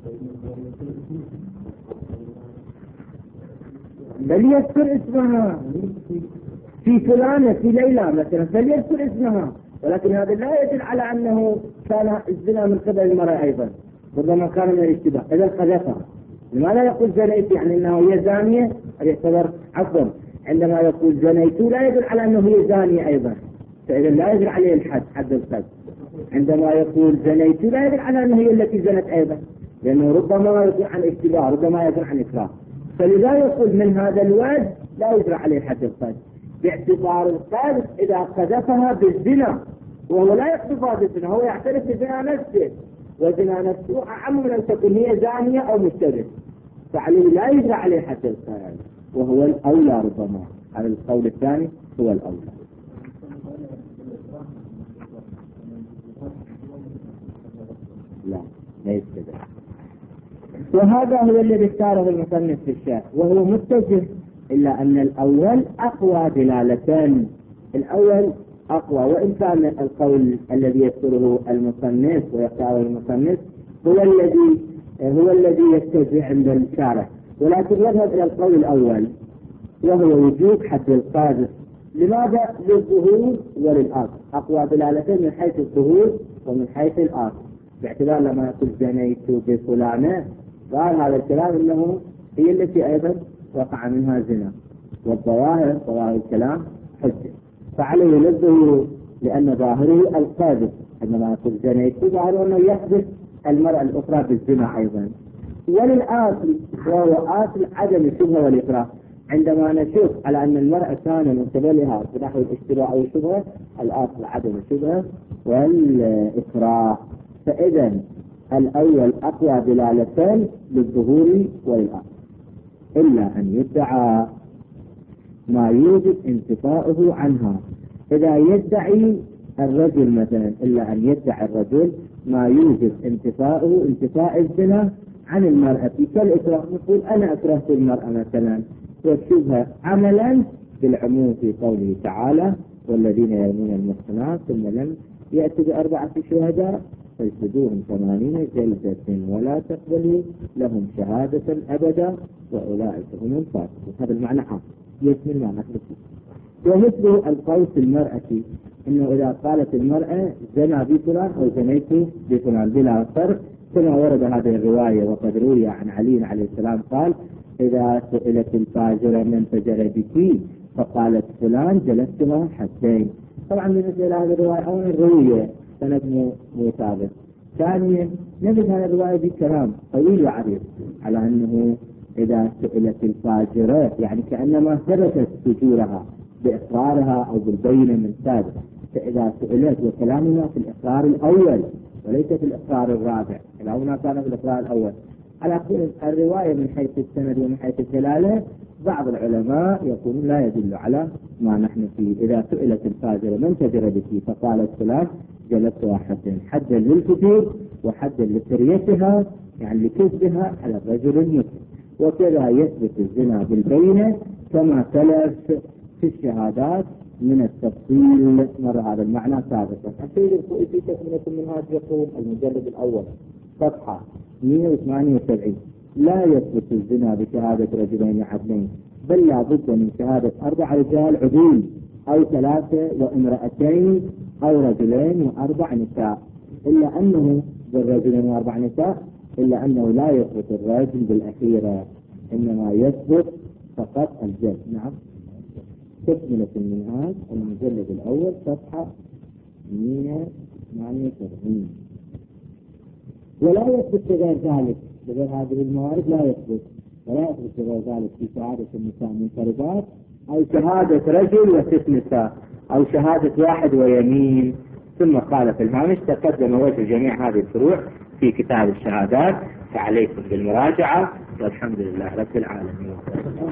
بل يذكر اسمها في فلانة في ليلى مثلا، فليذكر اسمها، ولكن هذا لا يدل على أنه كان الزنا من قبل المرأة أيضا، ربما كان من الاشتباه. إذا قذفها لماذا يقول زنيت؟ يعني أنه هي زانية، يعتبر عفوا عندما يقول زنيت لا يدل على أنه هي زانية أيضا، فإذا لا يدل عليه الحد حد القذف. عندما يقول زنيت لا يدل على أنه هي التي زنت أيضا، لأنه ربما يكون عن اشتباه، ربما يكون عن إكراه، فلذا يقول من هذا الوجه لا يجرى عليه حد القذف، باعتبار القذف إذا قذفها بالزنا، وهو لا يقذفها بالزنا، هو يعترف بزنا نفسه، وزنا نفسه أعم من أن تكون هي زانية أو مشتبه، فعليه لا يجرى عليه حد القذف، وهو الأولى ربما على القول الثاني هو الأولى. لا ليس كذا. وهذا هو الذي اختاره المصنف في الشرح، وهو متجه، إلا أن الأول أقوى دلالتان. الأول أقوى، وإن كان القول الذي يذكره المصنف ويختاره المصنف هو الذي يتجه عند الشارح، ولكن يذهب إلى القول الأول وهو وجوب حد القاذف. لماذا؟ للظهور وللأصل، أقوى دلالتين من حيث الظهور ومن حيث الأصل، باعتبار لما يقول زنيت بفلانة قال هذا الكلام انه هي التي ايضا وقع منها زنا، والظواهر ظواهر الكلام حجة، فعليه للظهور لان ظاهره القاذف. عندما يقول زنيت ظاهره انه يحدث المرأة الاخرى بالزنا ايضا. وللاصل وهو اصل عدم الشبهة والاكراه، عندما نشوف على أن المرأة كان من قبلها في نحو الاشتراء أو الشبهة، الأصل عدم الشبهة والإكراه. فإذا الأول أقوى دلالة للظهور والآخر، إلا أن يدعى ما يوجب انتفاؤه عنها. إذا يدعي الرجل مثلا، إلا أن يدعي الرجل ما يوجب انتفاء الزنا عن المرأة كالإكراه. نقول أنا أكرهت المرأة مثلا، والشبهة عملا بالعموم في قوله تعالى والذين يرمون المحصنات ثم لم يأتوا ب4 شهداء فاجلدوهم 80 جلدة ولا تقبلوا لهم شهادة أبدا وأولئك هم الفاسقون. هذا المعنى عام يشمل ما نحدثه. ومثل القول في المرأة، إنه إذا قالت المرأة زنا بفلان أو زنيت بفلان بلا فرق، كما ورد هذه الرواية وقد روي عن علي عليه السلام قال إذا سئلت الفاجرة من فجر بك فقالت فلان جلستها حدين. طبعا بالنسبة لهذه الرواية أولا روية سند مو ثابت. ثانيا نجد هذه الرواية بكلام طويل وعريض على أنه إذا سئلت الفاجرة يعني كأنما ثبتت فجورها بإقرارها أو بالبينة من سابق. فإذا سئلت، وكلامنا في الإقرار الأول وليس في الإقرار الرابع، كلامنا كان في الإقرار الأول. على كل الرواية من حيث السند ومن حيث الدلالة بعض العلماء يقولون لا يدل على ما نحن فيه. إذا سئلت الفاجرة من فجر بك فقالت فلان جلستها حدين، حدا للفجور وحدا لسريتها يعني لكذبها على الرجل المسلم. وكذا يثبت الزنا بالبينة كما تلف في الشهادات من التفصيل. مر هذا المعنى سابقا. السيد الخوئي في تكملة المنهاج يقول المجلد الأول صفحة 178 لا يثبت الزنا بشهادة رجلين عدلين، بل لا بد من شهادة 4 رجال عدول أو 3 وامرأتين أو رجلين و4 نساء، إلا أنه بالرجلين و4 نساء إلا أنه لا يثبت الرجل بالأخيرة، إنما يثبت فقط الجلد. نعم. تكملة المنهاج المجلد الأول صفحة 178. ولا يثبت غير ذلك بغير هذه الموارد، لا يثبت ولا يثبت غير ذلك في شهادة النساء منفردات أو شهادة رجل و6 نساء أو شهادة واحد ويمين. ثم قال في الهامش تقدم وجه جميع هذه الفروع في كتاب الشهادات، فعليكم بالمراجعة والحمد لله رب العالمين.